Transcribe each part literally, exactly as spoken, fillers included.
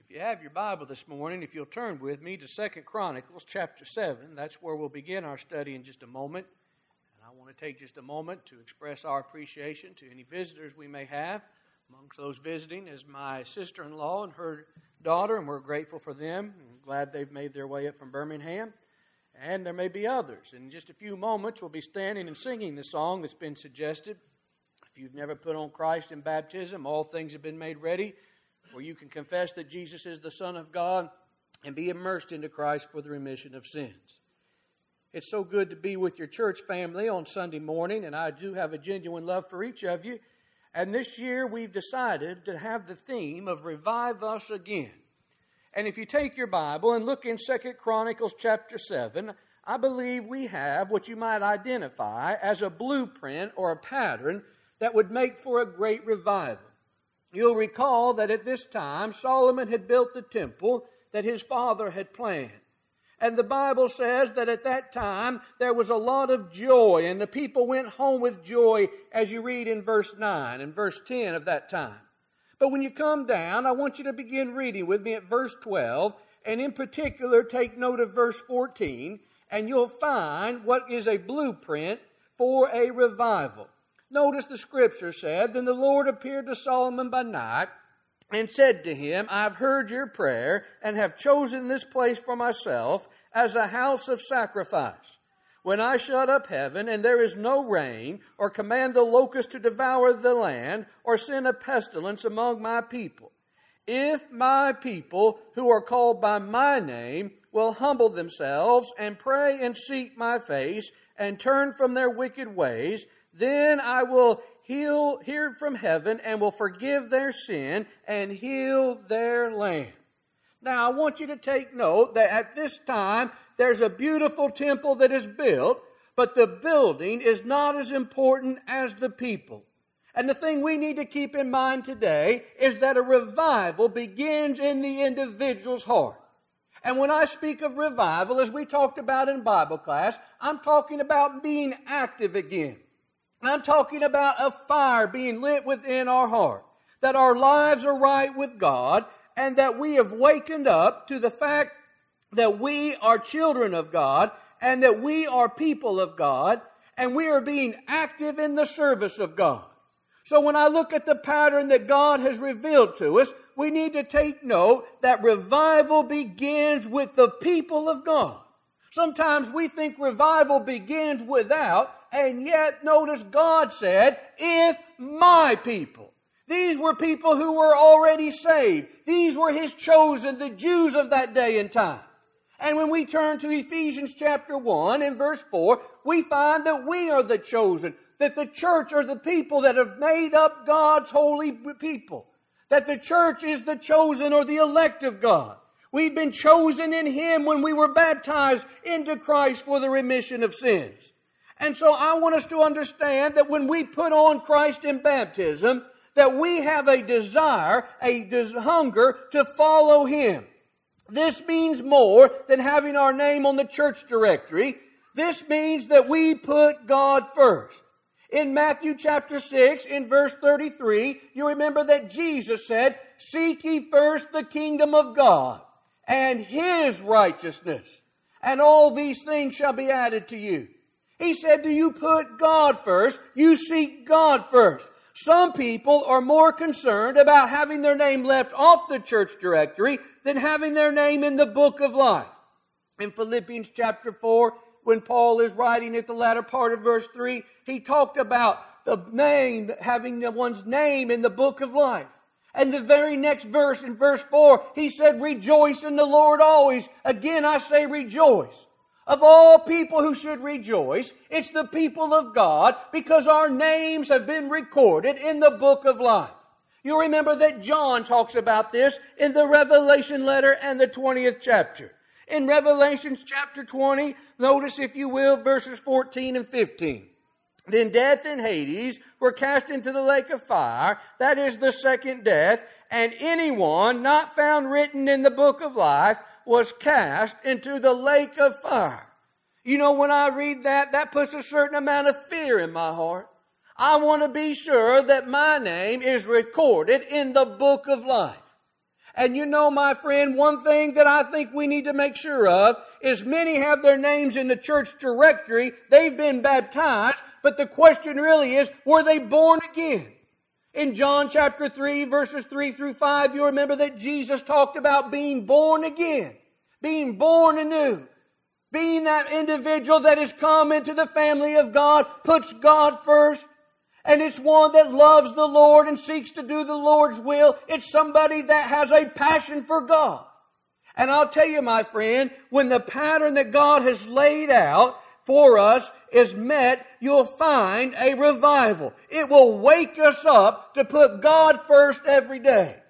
If you have your Bible this morning, if you'll turn with me to Second Chronicles chapter seven, that's where we'll begin our study in just a moment. And I want to take just a moment to express our appreciation to any visitors we may have. Amongst those visiting is my sister-in-law and her daughter, and we're grateful for them. I'm glad they've made their way up from Birmingham. And there may be others. In just a few moments, we'll be standing and singing the song that's been suggested. If you've never put on Christ in baptism, all things have been made ready, where you can confess that Jesus is the Son of God and be immersed into Christ for the remission of sins. It's so good to be with your church family on Sunday morning, and I do have a genuine love for each of you. And this year we've decided to have the theme of Revive Us Again. And if you take your Bible and look in Second Chronicles chapter seven, I believe we have what you might identify as a blueprint or a pattern that would make for a great revival. You'll recall that at this time, Solomon had built the temple that his father had planned. And the Bible says that at that time, there was a lot of joy, and the people went home with joy, as you read in verse nine and verse ten of that time. But when you come down, I want you to begin reading with me at verse twelve, and in particular, take note of verse fourteen, and you'll find what is a blueprint for a revival. Notice the scripture said, Then the Lord appeared to Solomon by night and said to him, I've heard your prayer and have chosen this place for myself as a house of sacrifice. When I shut up heaven and there is no rain, or command the locust to devour the land, or send a pestilence among my people, if my people who are called by my name will humble themselves and pray and seek my face and turn from their wicked ways, then I will heal, hear from heaven and will forgive their sin and heal their land. Now, I want you to take note that at this time, there's a beautiful temple that is built, but the building is not as important as the people. And the thing we need to keep in mind today is that a revival begins in the individual's heart. And when I speak of revival, as we talked about in Bible class, I'm talking about being active again. I'm talking about a fire being lit within our heart, that our lives are right with God, and that we have wakened up to the fact that we are children of God, and that we are people of God, and we are being active in the service of God. So when I look at the pattern that God has revealed to us, we need to take note that revival begins with the people of God. Sometimes we think revival begins without, and yet notice God said, if my people. These were people who were already saved. These were His chosen, the Jews of that day and time. And when we turn to Ephesians chapter one and verse four, we find that we are the chosen, that the church are the people that have made up God's holy people, that the church is the chosen or the elect of God. We've been chosen in Him when we were baptized into Christ for the remission of sins. And so I want us to understand that when we put on Christ in baptism, that we have a desire, a des- hunger to follow Him. This means more than having our name on the church directory. This means that we put God first. In Matthew chapter six, in verse thirty-three, you remember that Jesus said, Seek ye first the kingdom of God and His righteousness, and all these things shall be added to you. He said, do you put God first? You seek God first. Some people are more concerned about having their name left off the church directory than having their name in the book of life. In Philippians chapter four, when Paul is writing at the latter part of verse three, he talked about the name, having one's name in the book of life. And the very next verse, in verse four, he said, rejoice in the Lord always. Again, I say rejoice. Of all people who should rejoice, it's the people of God, because our names have been recorded in the book of life. You remember that John talks about this in the Revelation letter and the twentieth chapter. In Revelation chapter twenty, notice if you will, verses fourteen and fifteen. Then death and Hades were cast into the lake of fire, that is the second death, and anyone not found written in the book of life was cast into the lake of fire. You know, when I read that, that puts a certain amount of fear in my heart. I want to be sure that my name is recorded in the book of life. And you know, my friend, one thing that I think we need to make sure of is many have their names in the church directory. They've been baptized, but the question really is, were they born again? In John chapter three, verses three through five, you remember that Jesus talked about being born again, being born anew, being that individual that has come into the family of God, puts God first, and it's one that loves the Lord and seeks to do the Lord's will. It's somebody that has a passion for God. And I'll tell you, my friend, when the pattern that God has laid out for us is met, you'll find a revival. It will wake us up to put God first every day.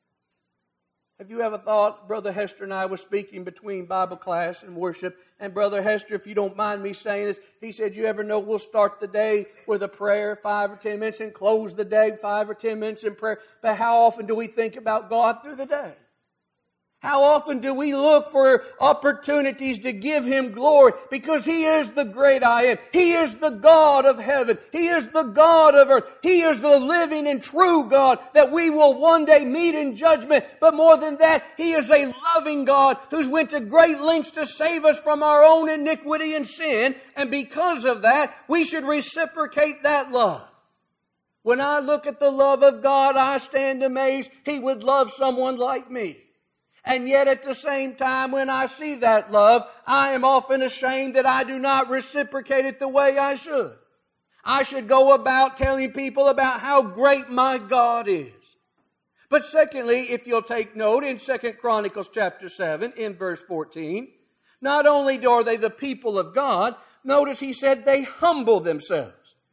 Have you ever thought, Brother Hester and I were speaking between Bible class and worship, and Brother Hester, if you don't mind me saying this, he said, you ever know we'll start the day with a prayer, five or ten minutes, and close the day, five or ten minutes in prayer. But how often do we think about God through the day? How often do we look for opportunities to give Him glory? Because He is the great I am. He is the God of heaven. He is the God of earth. He is the living and true God that we will one day meet in judgment. But more than that, He is a loving God who's went to great lengths to save us from our own iniquity and sin. And because of that, we should reciprocate that love. When I look at the love of God, I stand amazed He would love someone like me. And yet at the same time, when I see that love, I am often ashamed that I do not reciprocate it the way I should. I should go about telling people about how great my God is. But secondly, if you'll take note, in Second Chronicles chapter seven, in verse fourteen, not only are they the people of God, notice he said they humble themselves.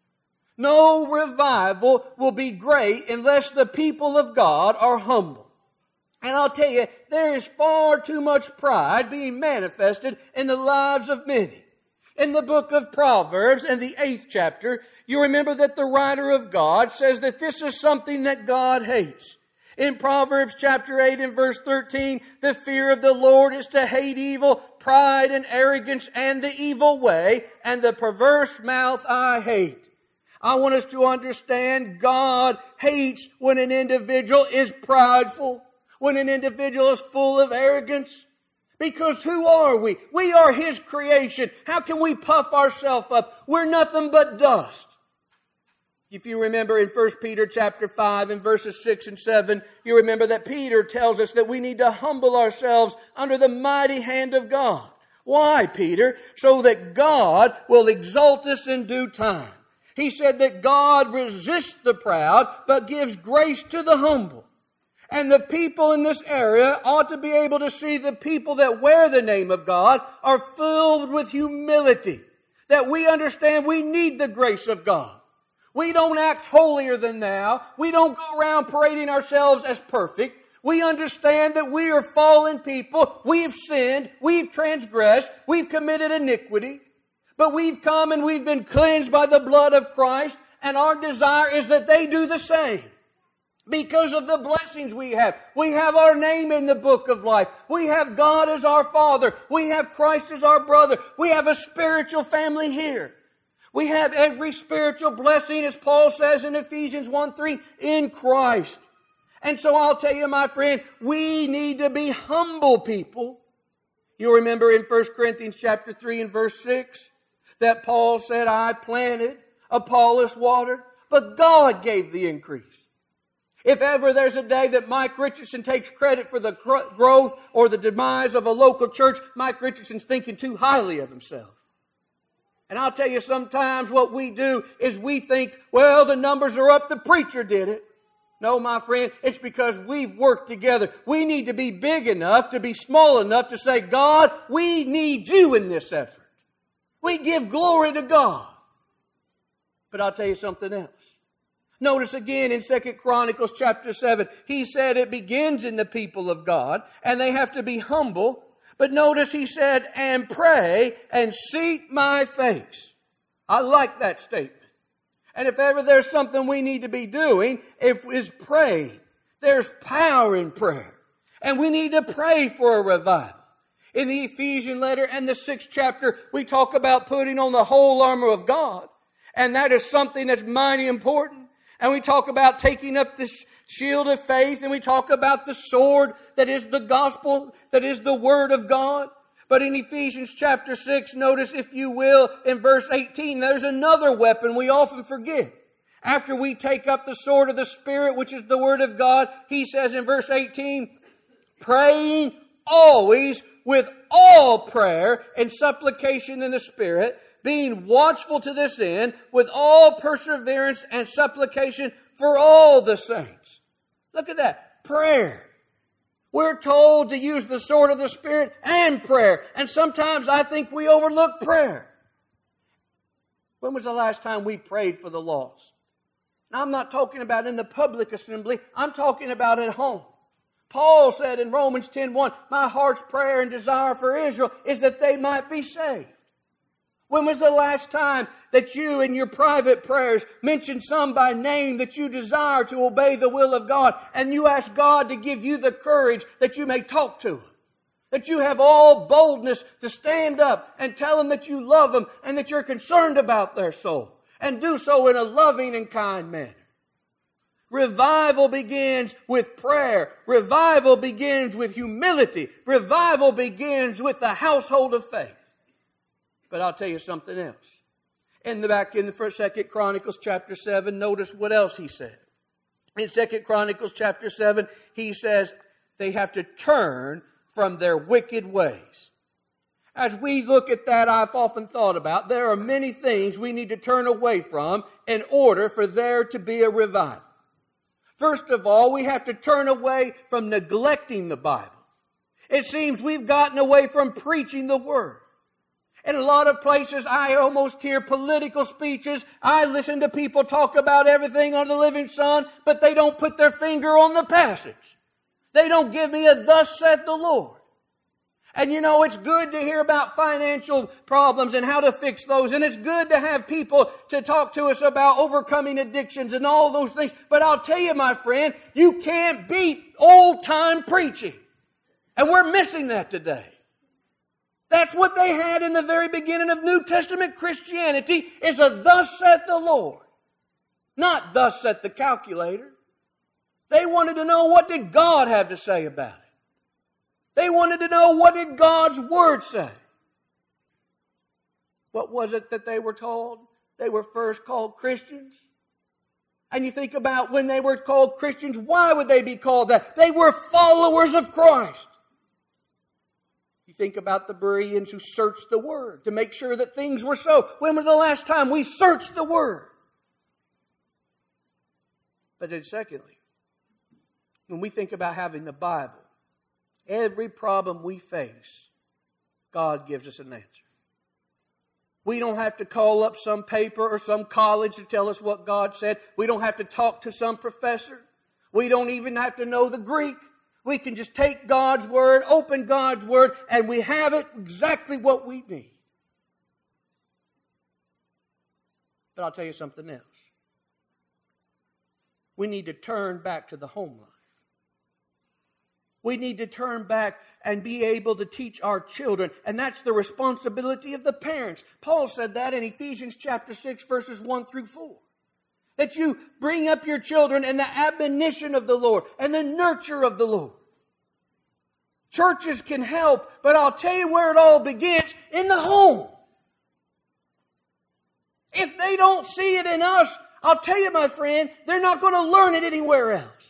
No revival will be great unless the people of God are humble. And I'll tell you, there is far too much pride being manifested in the lives of many. In the book of Proverbs, in the eighth chapter, you remember that the writer of God says that this is something that God hates. In Proverbs chapter eight and verse thirteen, the fear of the Lord is to hate evil, pride and arrogance and the evil way, and the perverse mouth I hate. I want us to understand God hates when an individual is prideful, when an individual is full of arrogance. Because who are we? We are His creation. How can we puff ourselves up? We're nothing but dust. If you remember in First Peter chapter five and verses six and seven, you remember that Peter tells us that we need to humble ourselves under the mighty hand of God. Why, Peter? So that God will exalt us in due time. He said that God resists the proud, but gives grace to the humble. And the people in this area ought to be able to see the people that wear the name of God are filled with humility. That we understand we need the grace of God. We don't act holier than thou. We don't go around parading ourselves as perfect. We understand that we are fallen people. We've sinned. We've transgressed. We've committed iniquity. But we've come and we've been cleansed by the blood of Christ. And our desire is that they do the same. Because of the blessings we have. We have our name in the book of life. We have God as our Father. We have Christ as our brother. We have a spiritual family here. We have every spiritual blessing, as Paul says in Ephesians one three, in Christ. And so I'll tell you, my friend, we need to be humble people. You remember in First Corinthians chapter three and verse six that Paul said, I planted, Apollos watered, but God gave the increase. If ever there's a day that Mike Richardson takes credit for the growth or the demise of a local church, Mike Richardson's thinking too highly of himself. And I'll tell you, sometimes what we do is we think, well, the numbers are up, the preacher did it. No, my friend, it's because we've worked together. We need to be big enough to be small enough to say, God, we need you in this effort. We give glory to God. But I'll tell you something else. Notice again in Second Chronicles chapter seven, he said it begins in the people of God, and they have to be humble. But notice he said, and pray and seek my face. I like that statement. And if ever there's something we need to be doing, it is praying. There's power in prayer. And we need to pray for a revival. In the Ephesian letter and the sixth chapter, we talk about putting on the whole armor of God. And that is something that's mighty important. And we talk about taking up the shield of faith, and we talk about the sword that is the gospel, that is the Word of God. But in Ephesians chapter six, notice, if you will, in verse eighteen, there's another weapon we often forget. After we take up the sword of the Spirit, which is the Word of God, he says in verse eighteen, praying always with all prayer and supplication in the Spirit, being watchful to this end, with all perseverance and supplication for all the saints. Look at that. Prayer. We're told to use the sword of the Spirit and prayer. And sometimes I think we overlook prayer. When was the last time we prayed for the lost? Now, I'm not talking about in the public assembly. I'm talking about at home. Paul said in Romans ten one, my heart's prayer and desire for Israel is that they might be saved. When was the last time that you in your private prayers mentioned some by name that you desire to obey the will of God, and you ask God to give you the courage that you may talk to them? That you have all boldness to stand up and tell them that you love them and that you're concerned about their soul, and do so in a loving and kind manner. Revival begins with prayer. Revival begins with humility. Revival begins with the household of faith. But I'll tell you something else. In the back in the first, Second Chronicles chapter seven, notice what else he said. In Second Chronicles chapter seven, he says they have to turn from their wicked ways. As we look at that, I've often thought about, there are many things we need to turn away from in order for there to be a revival. First of all, we have to turn away from neglecting the Bible. It seems we've gotten away from preaching the Word. In a lot of places, I almost hear political speeches. I listen to people talk about everything under the living sun, but they don't put their finger on the passage. They don't give me a thus saith the Lord. And you know, it's good to hear about financial problems and how to fix those. And it's good to have people to talk to us about overcoming addictions and all those things. But I'll tell you, my friend, you can't beat old-time preaching. And we're missing that today. That's what they had in the very beginning of New Testament Christianity, is a thus saith the Lord. Not thus saith the calculator. They wanted to know, what did God have to say about it? They wanted to know, what did God's Word say? What was it that they were told? They were first called Christians. And you think about when they were called Christians, why would they be called that? They were followers of Christ. You think about the Bereans who searched the Word to make sure that things were so. When was the last time we searched the Word? But then secondly, when we think about having the Bible, every problem we face, God gives us an answer. We don't have to call up some paper or some college to tell us what God said. We don't have to talk to some professor. We don't even have to know the Greek. We can just take God's Word, open God's Word, and we have it exactly what we need. But I'll tell you something else. We need to turn back to the home life. We need to turn back and be able to teach our children. And that's the responsibility of the parents. Paul said that in Ephesians chapter six, verses one through four. That you bring up your children in the admonition of the Lord and the nurture of the Lord. Churches can help, but I'll tell you where it all begins, in the home. If they don't see it in us, I'll tell you, my friend, they're not going to learn it anywhere else.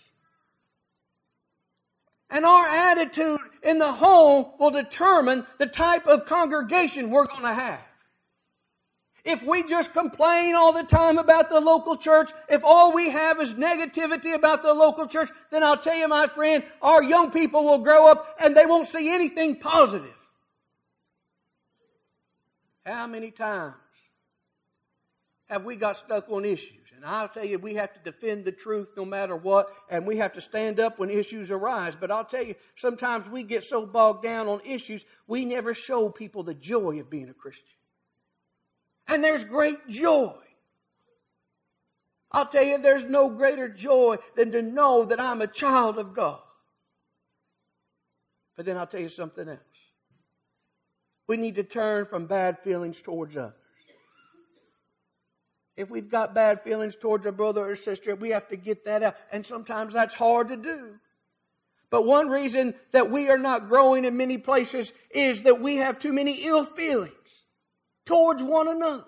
And our attitude in the home will determine the type of congregation we're going to have. If we just complain all the time about the local church, if all we have is negativity about the local church, then I'll tell you, my friend, our young people will grow up and they won't see anything positive. How many times have we got stuck on issues? And I'll tell you, we have to defend the truth no matter what, and we have to stand up when issues arise. But I'll tell you, sometimes we get so bogged down on issues, we never show people the joy of being a Christian. And there's great joy. I'll tell you, there's no greater joy than to know that I'm a child of God. But then I'll tell you something else. We need to turn from bad feelings towards others. If we've got bad feelings towards a brother or sister, we have to get that out. And sometimes that's hard to do. But one reason that we are not growing in many places is that we have too many ill feelings towards one another.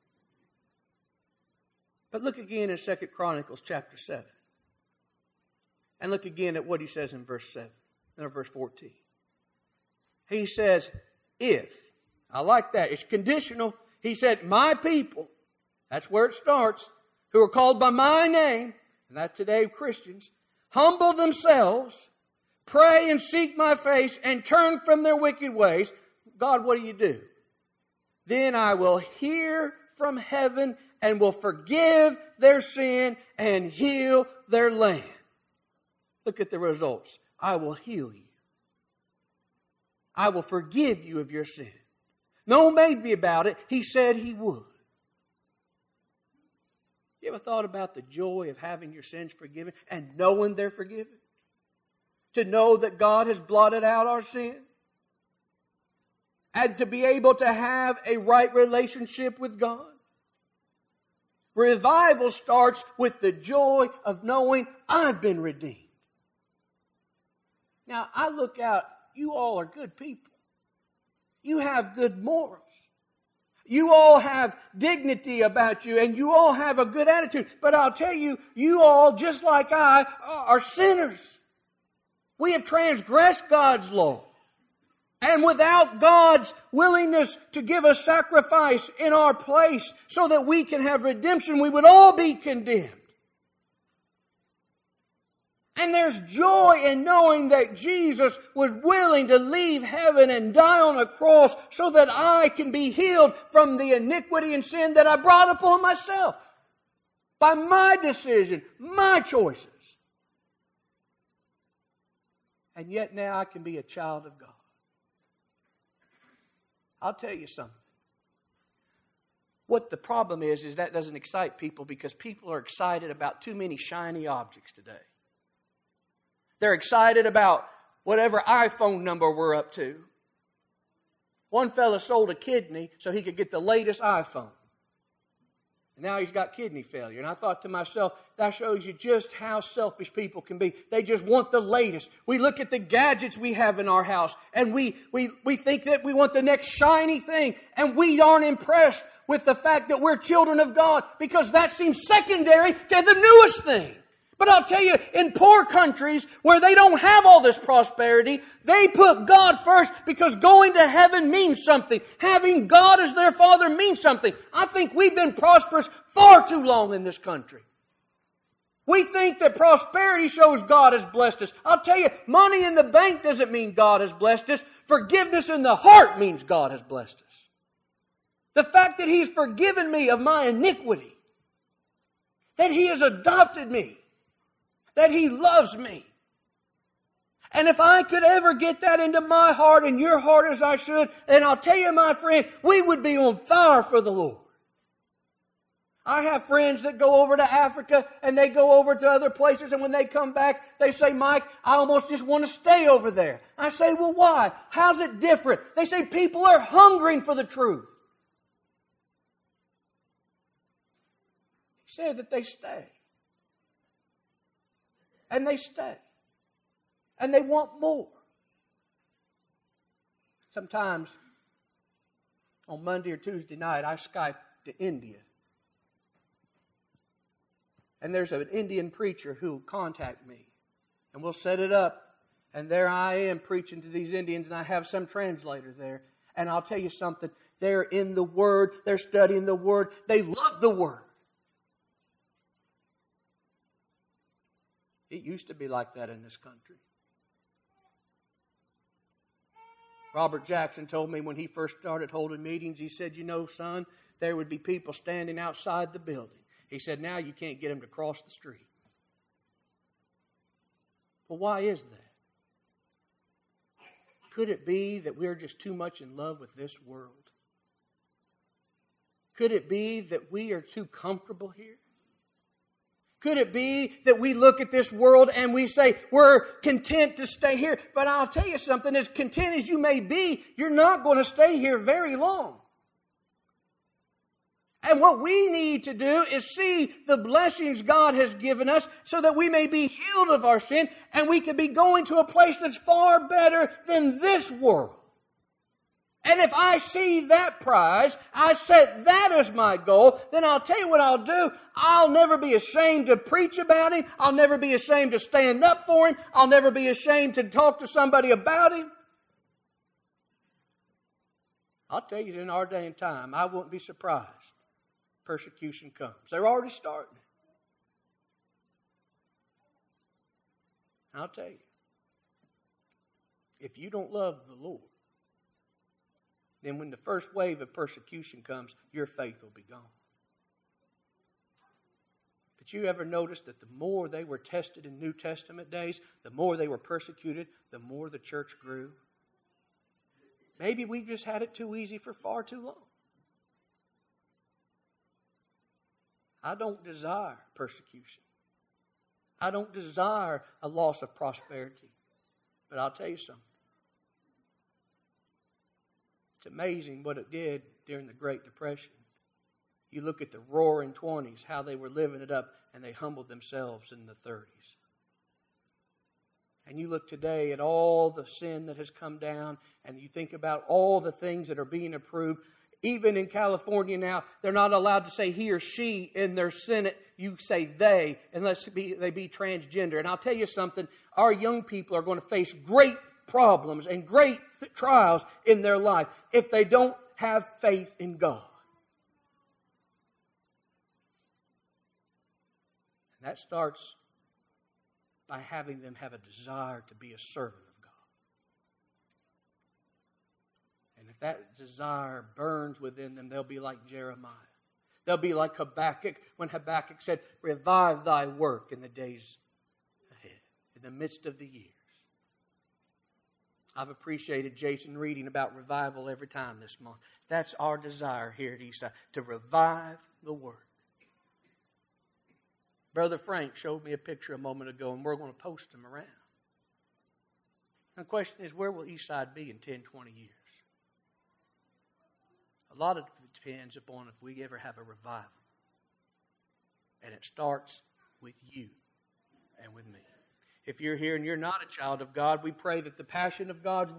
But look again in Second Chronicles chapter seven. And look again at what he says in verse seven, or verse fourteen. He says, if, I like that, it's conditional. He said, my people, that's where it starts, who are called by my name, and that's today Christians, humble themselves, pray and seek my face, and turn from their wicked ways. God, what do you do? Then I will hear from heaven and will forgive their sin and heal their land. Look at the results. I will heal you. I will forgive you of your sin. No maybe about it. He said He would. You ever thought about the joy of having your sins forgiven and knowing they're forgiven? To know that God has blotted out our sin? And to be able to have a right relationship with God? Revival starts with the joy of knowing I've been redeemed. Now, I look out, you all are good people. You have good morals. You all have dignity about you, and you all have a good attitude. But I'll tell you, you all, just like I, are sinners. We have transgressed God's law. And without God's willingness to give a sacrifice in our place so that we can have redemption, we would all be condemned. And there's joy in knowing that Jesus was willing to leave heaven and die on a cross so that I can be healed from the iniquity and sin that I brought upon myself. By my decision, my choices. And yet now I can be a child of God. I'll tell you something. What the problem is, is that doesn't excite people because people are excited about too many shiny objects today. They're excited about whatever iPhone number we're up to. One fella sold a kidney so he could get the latest iPhone. And now he's got kidney failure. And I thought to myself, that shows you just how selfish people can be. They just want the latest. We look at the gadgets we have in our house and we, we, we think that we want the next shiny thing. And we aren't impressed with the fact that we're children of God because that seems secondary to the newest thing. But I'll tell you, in poor countries where they don't have all this prosperity, they put God first because going to heaven means something. Having God as their Father means something. I think we've been prosperous far too long in this country. We think that prosperity shows God has blessed us. I'll tell you, money in the bank doesn't mean God has blessed us. Forgiveness in the heart means God has blessed us. The fact that He's forgiven me of my iniquity, that He has adopted me, that He loves me. And if I could ever get that into my heart and your heart as I should, then I'll tell you, my friend, we would be on fire for the Lord. I have friends that go over to Africa and they go over to other places, and when they come back, they say, Mike, I almost just want to stay over there. I say, well, why? How's it different? They say people are hungering for the truth. He said that they stay. And they stay. And they want more. Sometimes on Monday or Tuesday night, I Skype to India. And there's an Indian preacher who will contact me. And we'll set it up. And there I am preaching to these Indians, and I have some translator there. And I'll tell you something. They're in the Word. They're studying the Word. They love the Word. It used to be like that in this country. Robert Jackson told me when he first started holding meetings, he said, you know, son, there would be people standing outside the building. He said, now you can't get them to cross the street. Well, why is that? Could it be that we're just too much in love with this world? Could it be that we are too comfortable here? Could it be that we look at this world and we say, we're content to stay here? But I'll tell you something, as content as you may be, you're not going to stay here very long. And what we need to do is see the blessings God has given us so that we may be healed of our sin and we can be going to a place that's far better than this world. And if I see that prize, I set that as my goal, then I'll tell you what I'll do. I'll never be ashamed to preach about Him. I'll never be ashamed to stand up for Him. I'll never be ashamed to talk to somebody about Him. I'll tell you, in our day and time, I wouldn't be surprised. Persecution comes. They're already starting. I'll tell you, if you don't love the Lord, then when the first wave of persecution comes, your faith will be gone. But you ever notice that the more they were tested in New Testament days, the more they were persecuted, the more the church grew? Maybe we just had it too easy for far too long. I don't desire persecution. I don't desire a loss of prosperity. But I'll tell you something. It's amazing what it did during the Great Depression. You look at the roaring twenties, how they were living it up, and they humbled themselves in the thirties. And you look today at all the sin that has come down, and you think about all the things that are being approved. Even in California now, they're not allowed to say he or she in their Senate. You say they, unless be, they be transgender. And I'll tell you something, our young people are going to face great problems and great th- trials in their life if they don't have faith in God. And that starts by having them have a desire to be a servant of God. And if that desire burns within them, they'll be like Jeremiah. They'll be like Habakkuk when Habakkuk said, "Revive thy work in the days ahead, in the midst of the years." I've appreciated Jason reading about revival every time this month. That's our desire here at Eastside, to revive the work. Brother Frank showed me a picture a moment ago, and we're going to post them around. And the question is, where will Eastside be in ten, twenty years? A lot of it depends upon if we ever have a revival. And it starts with you and with me. If you're here and you're not a child of God, we pray that the passion of God's